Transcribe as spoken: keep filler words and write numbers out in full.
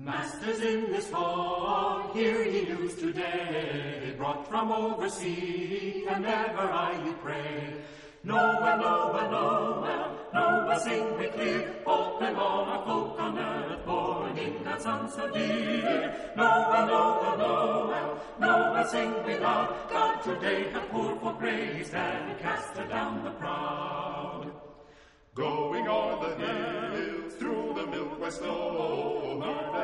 Masters in this hall, hear ye news today, brought from oversea, and ever I you pray. Noel, Noel, Noel, Noel, sing we clear, open all our folk on earth, born in that son so dear. Noel, Noel, Noel, Noel, sing we loud, God today hath poor folk raised, and cast down the proud. Going o'er the hills, through the milk white snow,